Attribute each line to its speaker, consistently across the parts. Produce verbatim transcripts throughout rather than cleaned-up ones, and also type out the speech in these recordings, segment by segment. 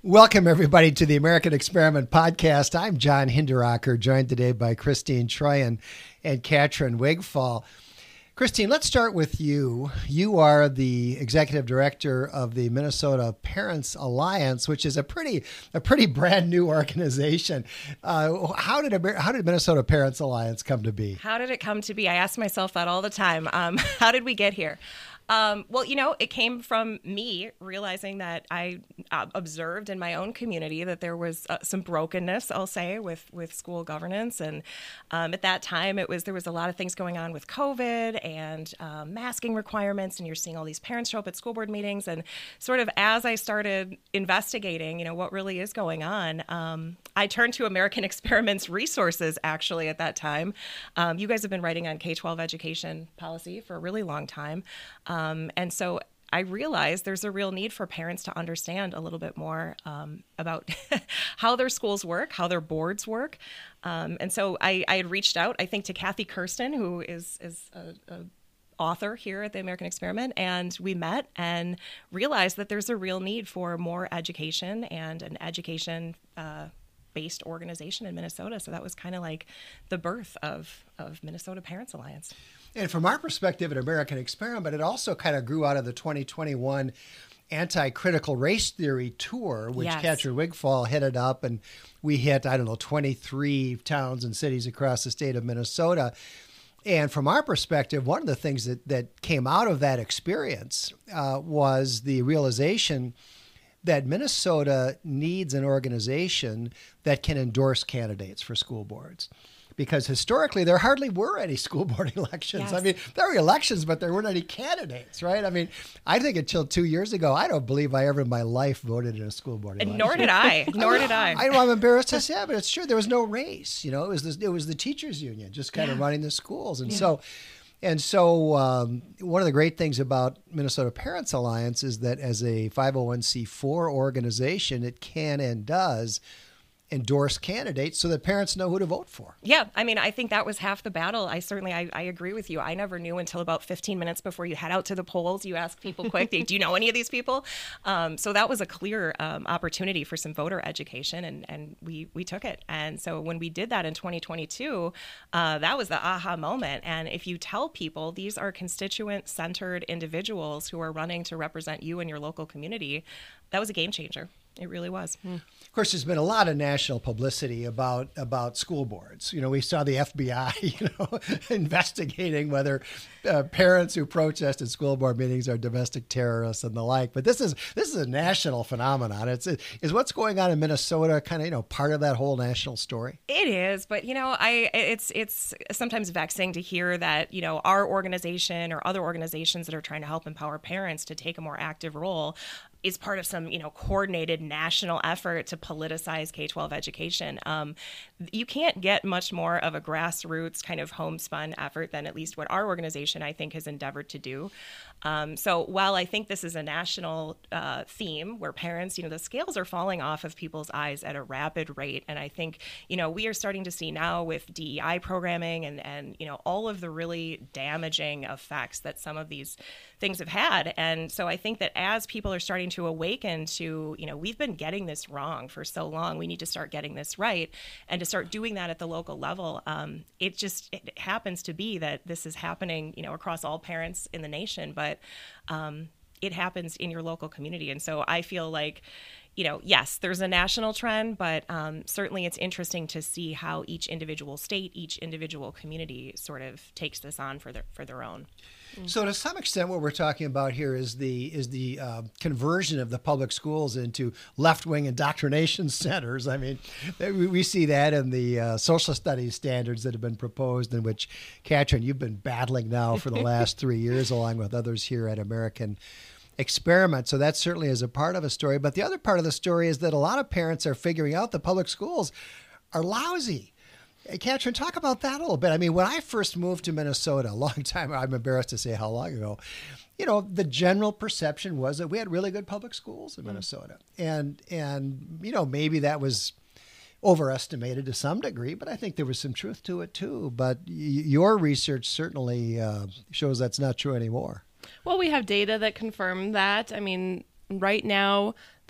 Speaker 1: Welcome, everybody, to the American Experiment Podcast. I'm John Hinderaker, joined today by Christine Troyan and Katrin Wigfall. Christine, let's start with you. You are the executive director of the Minnesota Parents Alliance, which is a pretty a pretty brand new organization. Uh, how did Amer- how did Minnesota Parents Alliance come to be?
Speaker 2: How did it come to be? I ask myself that all the time. Um, how did we get here? Um, well, you know, it came from me realizing that I uh, observed in my own community that there was uh, some brokenness, I'll say, with, with school governance. And um, at that time, it was there was a lot of things going on with COVID and um, masking requirements. And you're seeing all these parents show up at school board meetings. And sort of as I started investigating, you know, what really is going on, um, I turned to American Experiment's resources, actually, at that time. Um, you guys have been writing on K twelve education policy for a really long time. Um, and so I realized there's a real need for parents to understand a little bit more um, about how their schools work, how their boards work. Um, and so I, I had reached out, I think, to Kathy Kirsten, who is, is a, a author here at the American Experiment, and we met and realized that there's a real need for more education and an education uh, based organization in Minnesota. So that was kind of like the birth of, of Minnesota Parents Alliance.
Speaker 1: And from our perspective at American Experiment, it also kind of grew out of the twenty twenty-one anti-critical race theory tour, which
Speaker 2: Yes.
Speaker 1: Katrin Wigfall headed up, and we hit, I don't know, twenty-three towns and cities across the state of Minnesota. And from our perspective, one of the things that, that came out of that experience uh, was the realization that Minnesota needs an organization that can endorse candidates for school boards. Because historically, there hardly were any school board elections.
Speaker 2: Yes.
Speaker 1: I mean, there were elections, but there weren't any candidates, right? I mean, I think until two years ago, I don't believe I ever in my life voted in a school board election.
Speaker 2: And nor did I. Nor did I.
Speaker 1: I know I'm embarrassed to say it, but it's true. There was no race. You know, it was the, it was the teachers union just kind
Speaker 2: Yeah.
Speaker 1: of running the schools. And
Speaker 2: Yeah.
Speaker 1: so, and so um, one of the great things about Minnesota Parents Alliance is that as a five oh one c four organization, it can and does endorse candidates so that parents know who to vote for.
Speaker 2: Yeah, I mean, I think that was half the battle. I certainly, I, I agree with you. I never knew until about fifteen minutes before you head out to the polls. You ask people quick, do you know any of these people? Um, so that was a clear um, opportunity for some voter education, and, and we, we took it. And so when we did that in twenty twenty-two, uh, that was the aha moment. And if you tell people these are constituent-centered individuals who are running to represent you and your local community, that was a game changer. It really was. Mm.
Speaker 1: Of course, there's been a lot of national publicity about about school boards. You know, we saw the F B I, you know, investigating whether uh, parents who protest at school board meetings are domestic terrorists and the like. But this is this is a national phenomenon. It's is what's going on in Minnesota kind of, you know, part of that whole national story.
Speaker 2: It is, but you know, I it's it's sometimes vexing to hear that, you know, our organization or other organizations that are trying to help empower parents to take a more active role is part of some, you know, coordinated national effort to politicize K twelve education. Um, you can't get much more of a grassroots kind of homespun effort than at least what our organization, I think, has endeavored to do. Um, so while I think this is a national uh, theme where parents, you know, the scales are falling off of people's eyes at a rapid rate. And I think, you know, we are starting to see now with D E I programming and, and, you know, all of the really damaging effects that some of these things have had. And so I think that as people are starting to awaken to, you know, we've been getting this wrong for so long, we need to start getting this right, and to start doing that at the local level. Um, it just it happens to be that this is happening, you know, across all parents in the nation, but um, it happens in your local community. And so I feel like, you know, yes, there's a national trend, but um, certainly it's interesting to see how each individual state, each individual community sort of takes this on for their for their own.
Speaker 1: So to some extent, what we're talking about here is the is the uh, conversion of the public schools into left-wing indoctrination centers. I mean, we, we see that in the uh, social studies standards that have been proposed, in which, Katrin, you've been battling now for the last three years, along with others here at American Experiment. So that certainly is a part of a story. But the other part of the story is that a lot of parents are figuring out the public schools are lousy. Katrin, talk about that a little bit. I mean, when I first moved to Minnesota, a long time, I'm embarrassed to say how long ago, you know, the general perception was that we had really good public schools in Minnesota. And, and you know, maybe that was overestimated to some degree, but I think there was some truth to it too. But y- your research certainly uh, shows that's not true anymore.
Speaker 3: Well, we have data that confirm that. I mean, right now,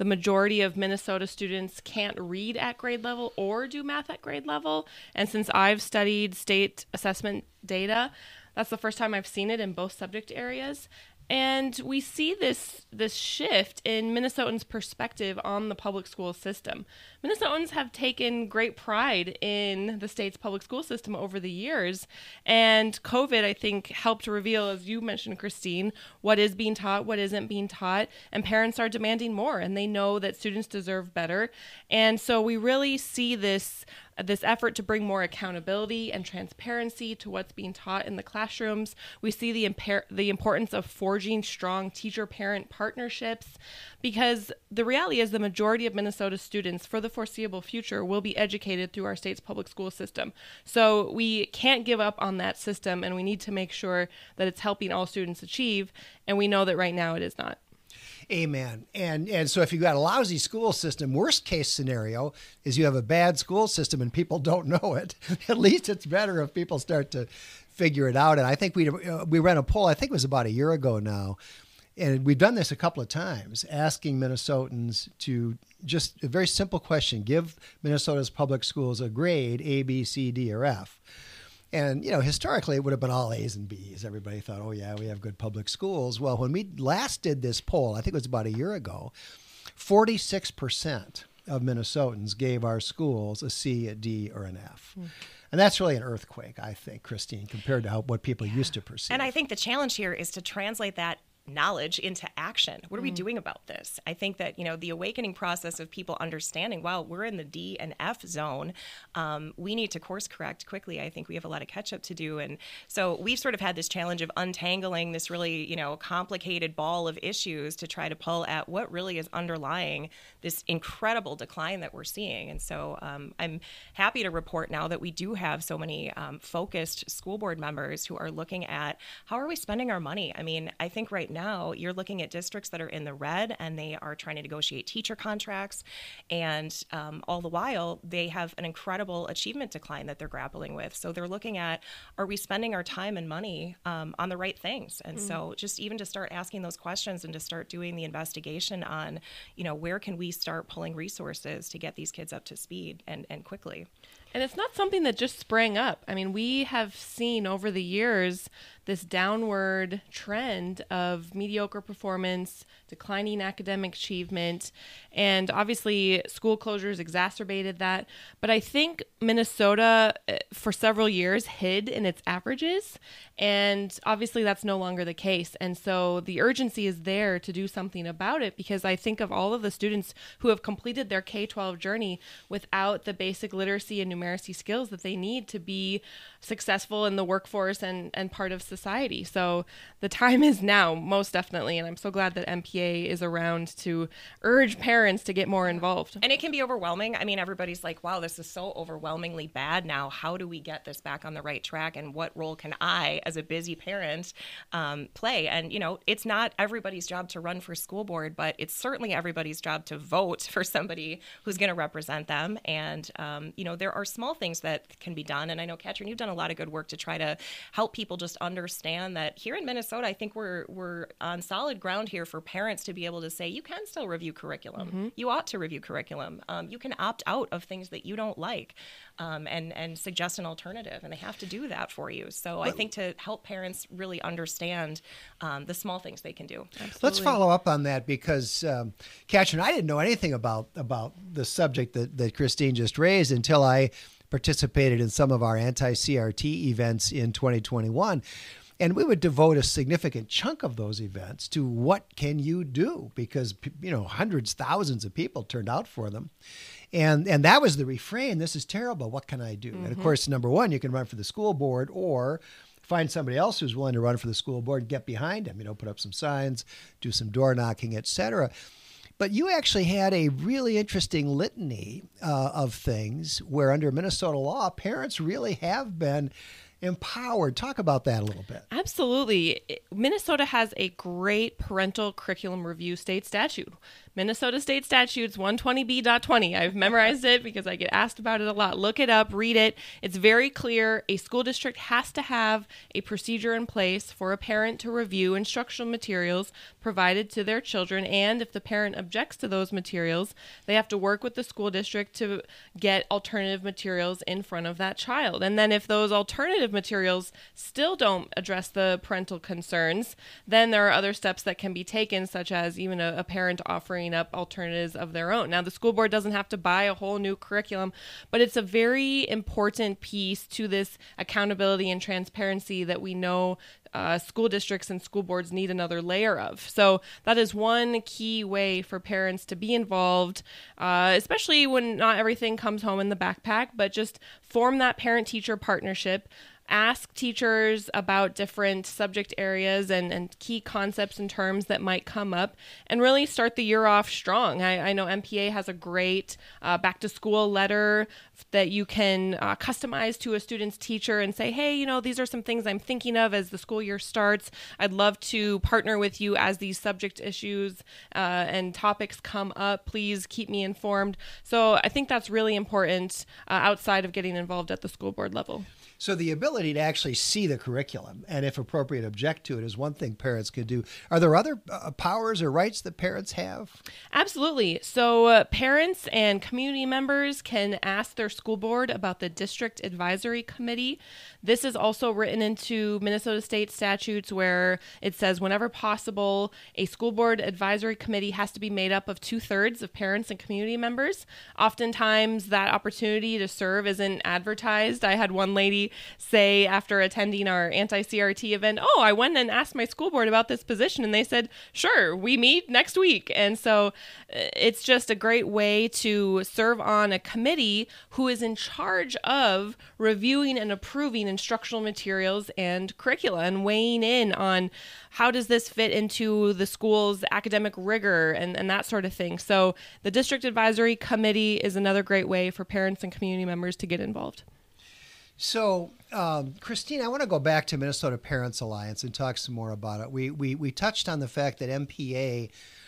Speaker 3: the majority of Minnesota students can't read at grade level or do math at grade level. And since I've studied state assessment data, that's the first time I've seen it in both subject areas. And we see this this shift in Minnesotans' perspective on the public school system. Minnesotans have taken great pride in the state's public school system over the years. And COVID, I think, helped reveal, as you mentioned, Christine, what is being taught, what isn't being taught. And parents are demanding more, and they know that students deserve better. And so we really see this this effort to bring more accountability and transparency to what's being taught in the classrooms. We see the impar- the importance of forging strong teacher-parent partnerships, because the reality is the majority of Minnesota students for the foreseeable future will be educated through our state's public school system. So we can't give up on that system, and we need to make sure that it's helping all students achieve, and we know that right now it is not.
Speaker 1: Amen. And and so if you've got a lousy school system, worst case scenario is you have a bad school system and people don't know it. At least it's better if people start to figure it out. And I think we uh, we ran a poll, I think it was about a year ago now, and we've done this a couple of times, asking Minnesotans to just a very simple question: give Minnesota's public schools a grade, A, B, C, D, or F. And, you know, historically, it would have been all A's and B's. Everybody thought, oh, yeah, we have good public schools. Well, when we last did this poll, I think it was about a year ago, forty-six percent of Minnesotans gave our schools a C, a D, or an F. Mm. And that's really an earthquake, I think, Christine, compared to how, what people yeah. used to perceive.
Speaker 2: And I think the challenge here is to translate that knowledge into action. What are mm. we doing about this? I think that, you know, the awakening process of people understanding, wow, we're in the D and F zone. Um, we need to course correct quickly. I think we have a lot of catch up to do. And so we've sort of had this challenge of untangling this really, you know, complicated ball of issues to try to pull at what really is underlying this incredible decline that we're seeing. And so um, I'm happy to report now that we do have so many um, focused school board members who are looking at how are we spending our money? I mean, I think right now you're looking at districts that are in the red and they are trying to negotiate teacher contracts, and um, all the while they have an incredible achievement decline that they're grappling with. So they're looking at, are we spending our time and money um, on the right things? And mm. so just even to start asking those questions and to start doing the investigation on, you know, where can we start pulling resources to get these kids up to speed and, and quickly.
Speaker 3: And it's not something that just sprang up. I mean, we have seen over the years this downward trend of mediocre performance, declining academic achievement, and obviously school closures exacerbated that. But I think Minnesota, for several years, hid in its averages, and obviously that's no longer the case. And so the urgency is there to do something about it, because I think of all of the students who have completed their K twelve journey without the basic literacy and numeracy skills that they need to be successful in the workforce and, and part of society. So the time is now, most definitely. And I'm so glad that M P A is around to urge parents to get more involved.
Speaker 2: And it can be overwhelming. I mean, everybody's like, wow, this is so overwhelmingly bad now. How do we get this back on the right track? And what role can I, as a busy parent, um, play? And, you know, it's not everybody's job to run for school board, but it's certainly everybody's job to vote for somebody who's going to represent them. And, um, you know, there are small things that can be done. And I know, Katrin, you've done a lot of good work to try to help people just understand that here in Minnesota, I think we're we're on solid ground here for parents to be able to say, you can still review curriculum. Mm-hmm. You ought to review curriculum. Um, you can opt out of things that you don't like, um, and, and suggest an alternative. And they have to do that for you. So but, I think to help parents really understand um, the small things they can do.
Speaker 1: Absolutely. Let's follow up on that, because, um, Katrin, I didn't know anything about, about the subject that, that Christine just raised until I participated in some of our anti-C R T events in twenty twenty-one. And we would devote a significant chunk of those events to what can you do? Because, you know, hundreds, thousands of people turned out for them. And and that was the refrain. This is terrible. What can I do? Mm-hmm. And of course, number one, you can run for the school board or find somebody else who's willing to run for the school board, get behind them, you know, put up some signs, do some door knocking, et cetera. But you actually had a really interesting litany uh, of things where under Minnesota law, parents really have been empowered. Talk about that a little bit.
Speaker 3: Absolutely. Minnesota has a great parental curriculum review state statute. Minnesota State Statutes one twenty B twenty. I've memorized it because I get asked about it a lot. Look it up, read it. It's very clear. A school district has to have a procedure in place for a parent to review instructional materials provided to their children, and if the parent objects to those materials, they have to work with the school district to get alternative materials in front of that child. And then if those alternative materials still don't address the parental concerns, then there are other steps that can be taken, such as even a, a parent offering up alternatives of their own. Now, the school board doesn't have to buy a whole new curriculum, but it's a very important piece to this accountability and transparency that we know uh, school districts and school boards need another layer of. So that is one key way for parents to be involved, uh, especially when not everything comes home in the backpack, but just form that parent-teacher partnership. Ask teachers about different subject areas and, and key concepts and terms that might come up, and really start the year off strong. I, I know M P A has a great uh, back-to-school letter that you can uh, customize to a student's teacher and say, hey, you know, these are some things I'm thinking of as the school year starts. I'd love to partner with you as these subject issues uh, and topics come up. Please keep me informed. So I think that's really important uh, outside of getting involved at the school board level.
Speaker 1: So the ability to actually see the curriculum and, if appropriate, object to it is one thing parents could do. Are there other uh, powers or rights that parents have?
Speaker 3: Absolutely. So uh, parents and community members can ask their school board about the District Advisory Committee. This is also written into Minnesota State statutes, where it says whenever possible, a school board advisory committee has to be made up of two-thirds of parents and community members. Oftentimes, that opportunity to serve isn't advertised. I had one lady say after attending our anti-C R T event, oh, I went and asked my school board about this position, and they said, sure, we meet next week. And so it's just a great way to serve on a committee who is in charge of reviewing and approving instructional materials and curricula and weighing in on how does this fit into the school's academic rigor and, and that sort of thing. So the District Advisory Committee is another great way for parents and community members to get involved.
Speaker 1: So, um, Christine, I want to go back to Minnesota Parents Alliance and talk some more about it. We, we, we touched on the fact that M P A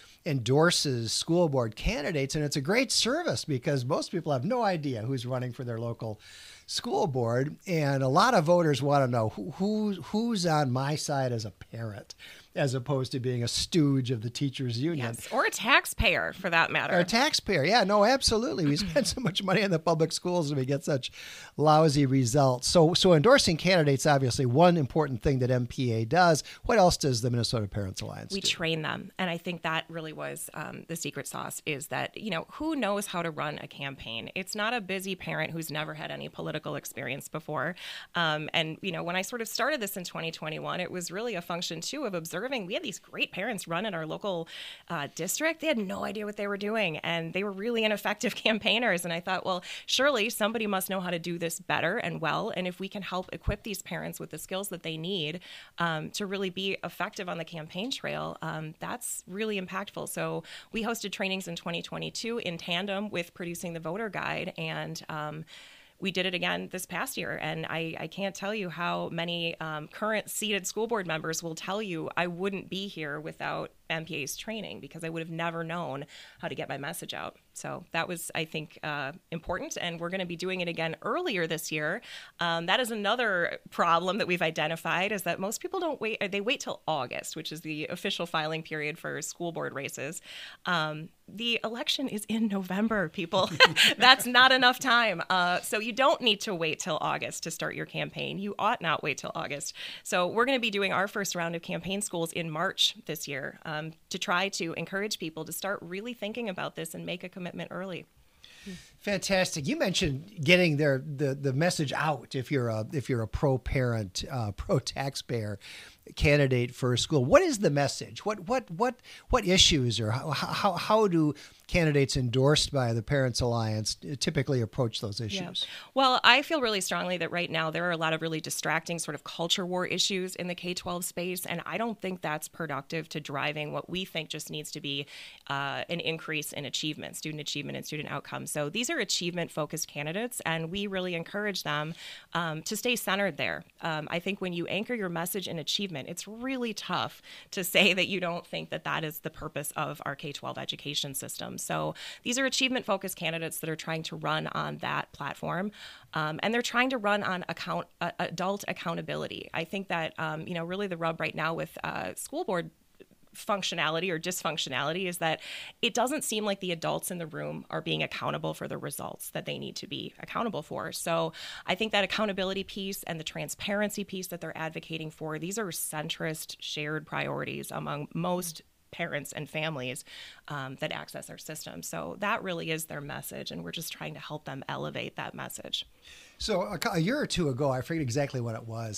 Speaker 1: endorses school board candidates, and it's a great service because most people have no idea who's running for their local school board, and a lot of voters want to know who, who who's on my side as a parent, as opposed to being a stooge of the teachers union.
Speaker 2: Yes, or a taxpayer for that matter.
Speaker 1: Or a taxpayer, yeah, no, absolutely. We spend so much money on the public schools and we get such lousy results. So, so endorsing candidates, obviously, one important thing that M P A does. What else does the Minnesota Parents Alliance
Speaker 2: we
Speaker 1: do? We
Speaker 2: train them, and I think that really was um, the secret sauce. Is that, you know, who knows how to run a campaign? It's not a busy parent who's never had any political experience before. Um, and, you know, when I sort of started this in twenty twenty-one, it was really a function, too, of observing. We had these great parents run in our local uh, district. They had no idea what they were doing, and they were really ineffective campaigners. And I thought, well, surely somebody must know how to do this better and well. And if we can help equip these parents with the skills that they need um, to really be effective on the campaign trail, um, that's really impactful. So we hosted trainings in twenty twenty-two in tandem with producing the voter guide, and um, we did it again this past year, and I, I can't tell you how many um, current seated school board members will tell you I wouldn't be here without M P A's training, because I would have never known how to get my message out. So that was, I think, uh, important, and we're going to be doing it again earlier this year. Um, that is another problem that we've identified, is that most people don't wait. They wait till August, which is the official filing period for school board races. Um, the election is in November, people. That's not enough time. Uh, so you don't need to wait till August to start your campaign. You ought not wait till August. So we're going to be doing our first round of campaign schools in March this year, um, to try to encourage people to start really thinking about this and make a commitment early.
Speaker 1: Fantastic. You mentioned getting their the, the message out if you're a if you're a pro parent, uh, pro taxpayer candidate for a school. What is the message? What what what what issues, or how how, how do candidates endorsed by the Parents Alliance typically approach those issues?
Speaker 2: Yeah. Well, I feel really strongly that right now there are a lot of really distracting sort of culture war issues in the K twelve space, and I don't think that's productive to driving what we think just needs to be uh, an increase in achievement, student achievement and student outcomes. So these are are achievement-focused candidates, and we really encourage them um, to stay centered there. Um, I think when you anchor your message in achievement, it's really tough to say that you don't think that that is the purpose of our K twelve education system. So these are achievement-focused candidates that are trying to run on that platform, um, and they're trying to run on account uh, adult accountability. I think that um, you know really the rub right now with uh, school board functionality or dysfunctionality is that it doesn't seem like the adults in the room are being accountable for the results that they need to be accountable for. So I think that accountability piece and the transparency piece that they're advocating for, these are centrist shared priorities among most parents and families um, that access our system. So that really is their message, and we're just trying to help them elevate that message.
Speaker 1: So a, a year or two ago, I forget exactly what it was,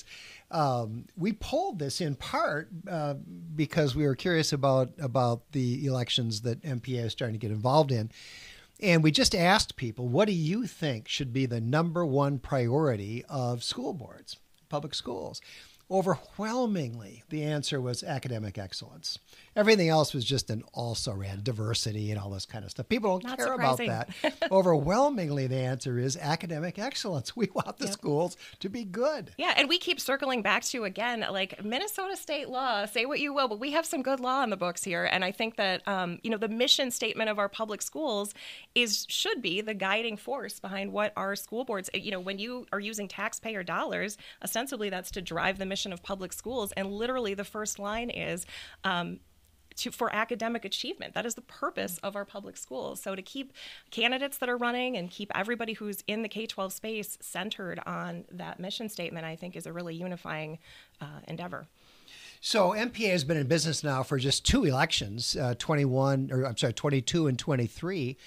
Speaker 1: um, we polled this in part uh, because we were curious about, about the elections that M P A is starting to get involved in. And we just asked people, what do you think should be the number one priority of school boards, public schools? Overwhelmingly, the answer was academic excellence. Everything else was just an also-ran, diversity and all this kind of stuff. People don't
Speaker 2: Not
Speaker 1: care
Speaker 2: surprising.
Speaker 1: about that. Overwhelmingly, the answer is academic excellence. We want the
Speaker 2: Yep.
Speaker 1: schools to be good.
Speaker 2: Yeah, and we keep circling back to, again, like Minnesota state law, say what you will, but we have some good law in the books here. And I think that, um, you know, the mission statement of our public schools is should be the guiding force behind what our school boards, you know, when you are using taxpayer dollars, ostensibly that's to drive the mission of public schools. And literally the first line is, um, To, for academic achievement. That is the purpose of our public schools. So to keep candidates that are running and keep everybody who's in the K twelve space centered on that mission statement, I think is a really unifying uh, endeavor.
Speaker 1: So M P A has been in business now for just two elections, uh, twenty-one, or I'm sorry, twenty-two and twenty-three.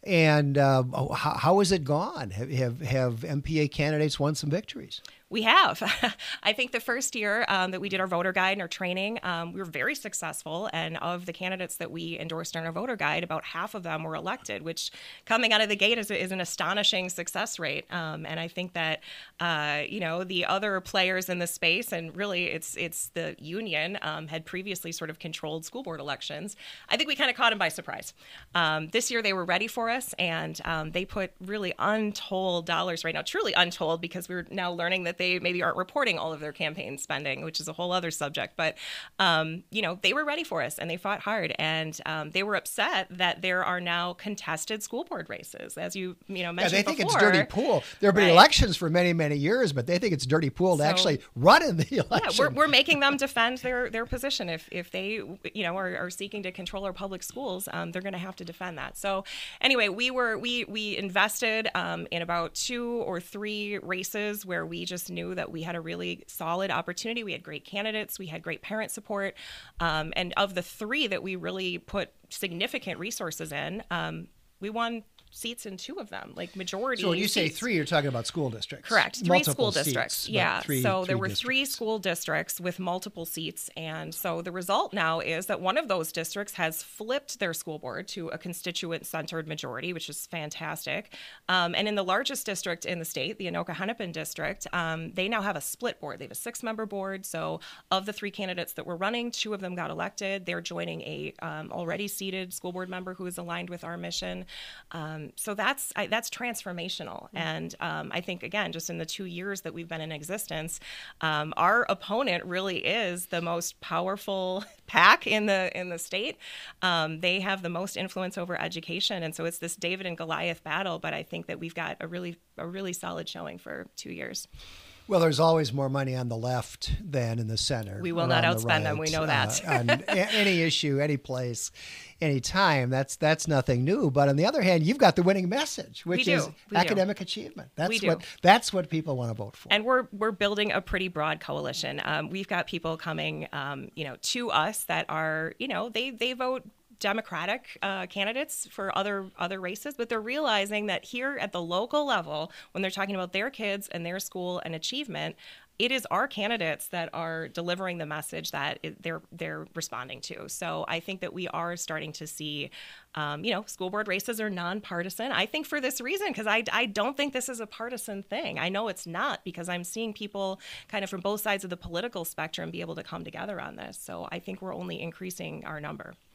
Speaker 1: And uh, how, how has it gone? Have, have, have M P A candidates won some victories?
Speaker 2: We have. I think the first year um, that we did our voter guide and our training, um, we were very successful. And of the candidates that we endorsed in our voter guide, about half of them were elected, which coming out of the gate is, is an astonishing success rate. Um, and I think that, uh, you know, the other players in the space, and really it's it's the union, um, had previously sort of controlled school board elections. I think we kind of caught them by surprise. Um, this year they were ready for us, and um, they put really untold dollars right now, truly untold, because we're now learning that they maybe aren't reporting all of their campaign spending, which is a whole other subject. But, um, you know, they were ready for us and they fought hard. And um, they were upset that there are now contested school board races, as you, you know, mentioned
Speaker 1: Yeah, they think
Speaker 2: before.
Speaker 1: it's dirty pool. There have been
Speaker 2: Right.
Speaker 1: elections for many, many years, but they think it's dirty pool to
Speaker 2: So-
Speaker 1: actually run in the
Speaker 2: Yeah,
Speaker 1: election.
Speaker 2: we're, we're making them defend their, their position. If if they, you know, are, are seeking to control our public schools, um, they're going to have to defend that. So anyway, we were we we invested um, in about two or three races where we just knew that we had a really solid opportunity. We had great candidates. We had great parent support. Um, and of the three that we really put significant resources in, um, we won seats in two of them, like majority.
Speaker 1: So when you say
Speaker 2: seats.
Speaker 1: three, you're talking about school districts.
Speaker 2: Correct. Three
Speaker 1: Multiple
Speaker 2: school
Speaker 1: seats,
Speaker 2: districts.
Speaker 1: but
Speaker 2: Yeah.
Speaker 1: three-
Speaker 2: so there
Speaker 1: three
Speaker 2: were three
Speaker 1: districts.
Speaker 2: school districts with multiple seats. And so the result now is that one of those districts has flipped their school board to a constituent centered majority, which is fantastic. Um, and in the largest district in the state, the Anoka-Hennepin district, um, they now have a split board. They have a six member board. So of the three candidates that were running, two of them got elected. They're joining a um, already seated school board member who is aligned with our mission. Um, so that's, I, that's transformational. And um, I think, again, just in the two years that we've been in existence, um, our opponent really is the most powerful PAC in the in the state. Um, they have the most influence over education. And so it's this David and Goliath battle. But I think that we've got a really a really solid showing for two years.
Speaker 1: Well, there's always more money on the left than in the center.
Speaker 2: We will
Speaker 1: or
Speaker 2: not
Speaker 1: on the
Speaker 2: outspend them. We
Speaker 1: right.
Speaker 2: know that.
Speaker 1: Uh, on a- any issue, any place, any time. That's that's nothing new. But on the other hand, you've got the winning message, which
Speaker 2: do.
Speaker 1: is
Speaker 2: We do.
Speaker 1: academic achievement. That's
Speaker 2: We do.
Speaker 1: what that's what people want to vote for.
Speaker 2: And we're we're building a pretty broad coalition. Um, we've got people coming, um, you know, to us that are, you know, they they vote Democratic uh, candidates for other other races, but they're realizing that here at the local level, when they're talking about their kids and their school and achievement, it is our candidates that are delivering the message that it, they're they're responding to. So I think that we are starting to see, um, you know, school board races are nonpartisan. I think for this reason, because I, I don't think this is a partisan thing. I know it's not, because I'm seeing people kind of from both sides of the political spectrum be able to come together on this. So I think we're only increasing our number.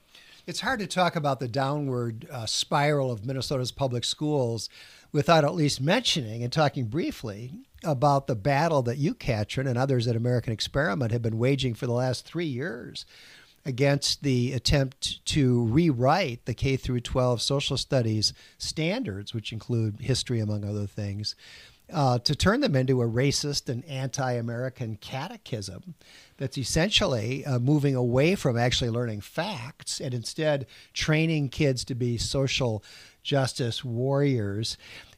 Speaker 1: It's hard to talk about the downward uh, spiral of Minnesota's public schools without at least mentioning and talking briefly about the battle that you, Katrin, and others at American Experiment have been waging for the last three years against the attempt to rewrite the K through twelve social studies standards, which include history, among other things, uh, to turn them into a racist and anti-American catechism that's essentially uh, moving away from actually learning facts and instead training kids to be social justice warriors.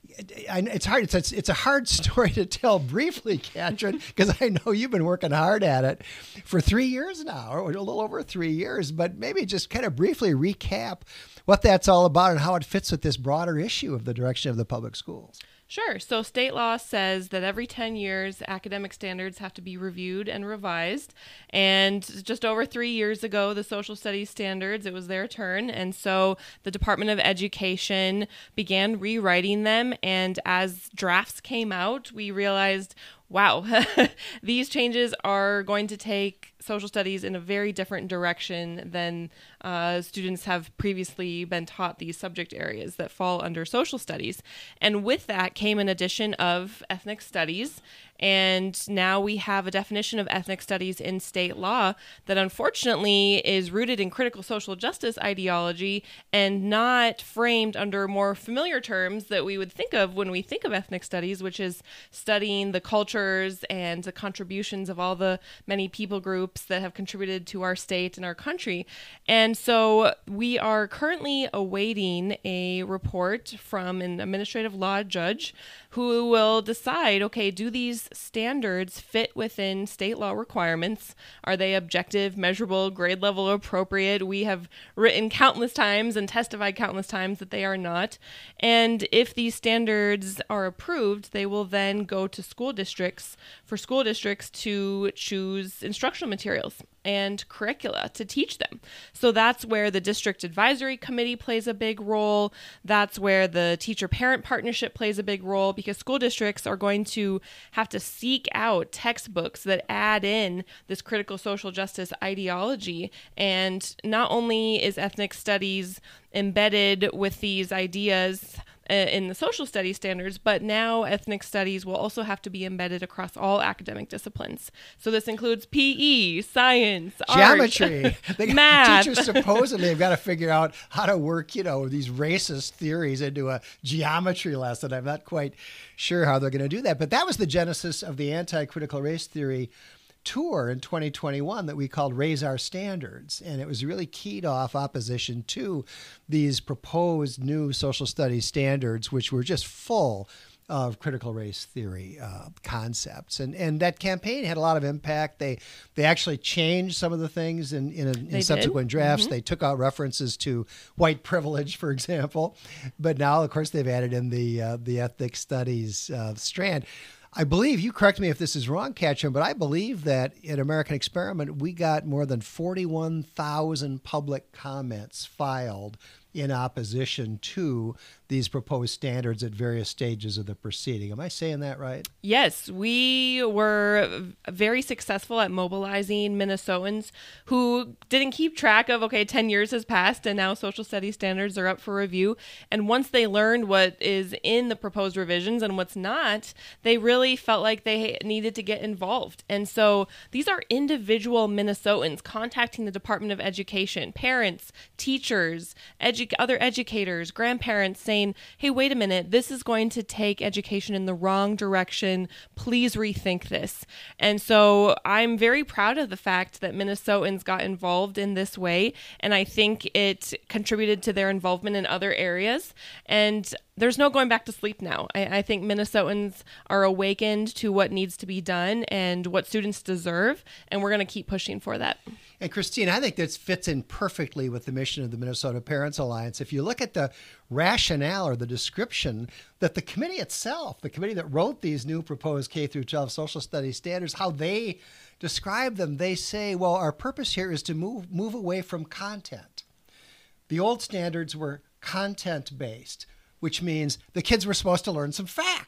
Speaker 1: It's hard. It's it's a hard story to tell briefly, Katrin, because I know you've been working hard at it for three years now, or a little over three years. But maybe just kind of briefly recap what that's all about and how it fits with this broader issue of the direction of the public schools.
Speaker 3: Sure. So state law says that every ten years, academic standards have to be reviewed and revised. And just over three years ago, the social studies standards, it was their turn. And so the Department of Education began rewriting them. And as drafts came out, we realized, wow, these changes are going to take social studies in a very different direction than uh, students have previously been taught these subject areas that fall under social studies. And with that came an addition of ethnic studies. And now we have a definition of ethnic studies in state law that unfortunately is rooted in critical social justice ideology and not framed under more familiar terms that we would think of when we think of ethnic studies, which is studying the cultures and the contributions of all the many people groups that have contributed to our state and our country. And so we are currently awaiting a report from an administrative law judge who will decide, okay, do these standards fit within state law requirements? Are they objective, measurable, grade level appropriate? We have written countless times and testified countless times that they are not. And if these standards are approved, they will then go to school districts for school districts to choose instructional materials and curricula to teach them. So that's where the district advisory committee plays a big role. That's where the teacher-parent partnership plays a big role, because school districts are going to have to seek out textbooks that add in this critical social justice ideology. And not only is ethnic studies embedded with these ideas in the social studies standards, but now ethnic studies will also have to be embedded across all academic disciplines. So this includes P E, science,
Speaker 1: geometry,
Speaker 3: art, math.
Speaker 1: Teachers supposedly have got to figure out how to work, you know, these racist theories into a geometry lesson. I'm not quite sure how they're going to do that, but that was the genesis of the anti-critical race theory tour in twenty twenty-one that we called Raise Our Standards. And it was really keyed off opposition to these proposed new social studies standards, which were just full of critical race theory uh, concepts. And and that campaign had a lot of impact. They they actually changed some of the things in, in, a, in subsequent drafts. Mm-hmm. They took out references to white privilege, for example. But now, of course, they've added in the, uh, the ethnic studies uh, strand. I believe, you correct me if this is wrong, Katrin, but I believe that at American Experiment, we got more than forty-one thousand public comments filed in opposition to these proposed standards at various stages of the proceeding. Am I saying that right?
Speaker 3: Yes, we were very successful at mobilizing Minnesotans who didn't keep track of, okay, ten years has passed and now social studies standards are up for review. And once they learned what is in the proposed revisions and what's not, they really felt like they needed to get involved. And so these are individual Minnesotans contacting the Department of Education, parents, teachers, edu- other educators, grandparents, saying, hey, wait a minute, this is going to take education in the wrong direction. Please rethink this. And so I'm very proud of the fact that Minnesotans got involved in this way. And I think it contributed to their involvement in other areas. And there's no going back to sleep now. I, I think Minnesotans are awakened to what needs to be done and what students deserve. And we're going to keep pushing for that.
Speaker 1: And Christine, I think this fits in perfectly with the mission of the Minnesota Parents Alliance. If you look at the rationale or the description that the committee itself, the committee that wrote these new proposed K through twelve social studies standards, how they describe them, they say, well, our purpose here is to move move away from content. The old standards were content-based, which means the kids were supposed to learn some facts.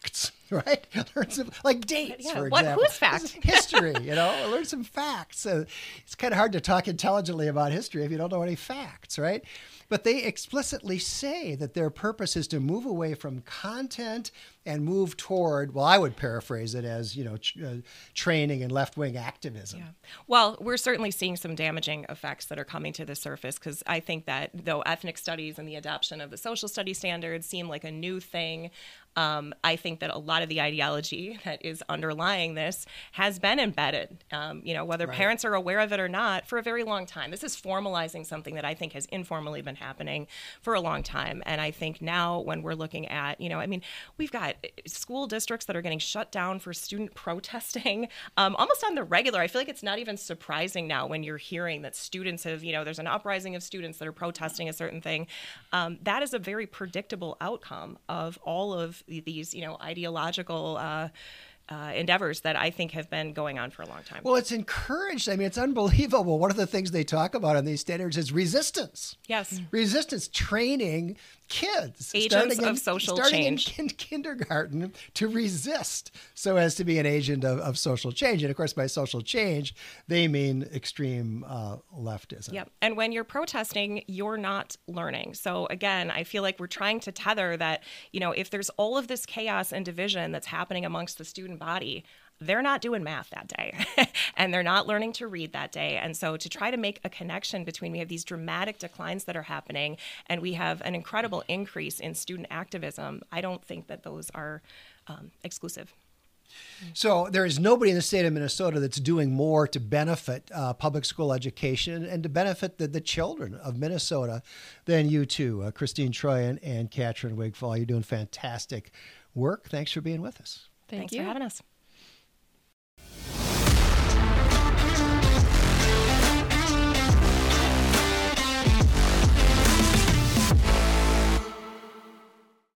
Speaker 1: right? Learn some, like dates,
Speaker 2: Yeah,
Speaker 1: for
Speaker 2: what-
Speaker 1: example.
Speaker 2: who's fact?
Speaker 1: This is history, you know, learn some facts. Uh, it's kind of hard to talk intelligently about history if you don't know any facts, right? But they explicitly say that their purpose is to move away from content and move toward, well, I would paraphrase it as, you know, tr- uh, training and left-wing activism.
Speaker 2: Yeah. Well, we're certainly seeing some damaging effects that are coming to the surface, because I think that though ethnic studies and the adoption of the social studies standards seem like a new thing, um, I think that a lot of the ideology that is underlying this has been embedded, um, you know, whether
Speaker 1: Right.
Speaker 2: parents are aware of it or not, for a very long time. This is formalizing something that I think has informally been happening for a long time. And I think now when we're looking at, you know, I mean, we've got school districts that are getting shut down for student protesting um, almost on the regular. I feel like it's not even surprising now when you're hearing that students have, you know, there's an uprising of students that are protesting a certain thing. Um, that is a very predictable outcome of all of these, you know, ideological uh, uh, endeavors that I think have been going on for a long time.
Speaker 1: Well, it's encouraged. I mean, it's unbelievable. One of the things they talk about on these standards is resistance.
Speaker 2: Yes.
Speaker 1: Resistance training kids.
Speaker 2: Agents
Speaker 1: starting
Speaker 2: of
Speaker 1: in,
Speaker 2: social
Speaker 1: starting
Speaker 2: change.
Speaker 1: in kin- kindergarten to resist so as to be an agent of, of social change. And of course, by social change, they mean extreme uh, leftism.
Speaker 2: Yep. And when you're protesting, you're not learning. So again, I feel like we're trying to tether that, you know, if there's all of this chaos and division that's happening amongst the student body, they're not doing math that day and they're not learning to read that day. And so to try to make a connection between, we have these dramatic declines that are happening and we have an incredible increase in student activism, I don't think that those are um, exclusive.
Speaker 1: So there is nobody in the state of Minnesota that's doing more to benefit uh, public school education and to benefit the, the children of Minnesota than you two, uh, Christine Troyan and Katrin Wigfall. You're doing fantastic work. Thanks for being with us.
Speaker 3: Thank
Speaker 2: Thanks
Speaker 3: you
Speaker 2: for having us.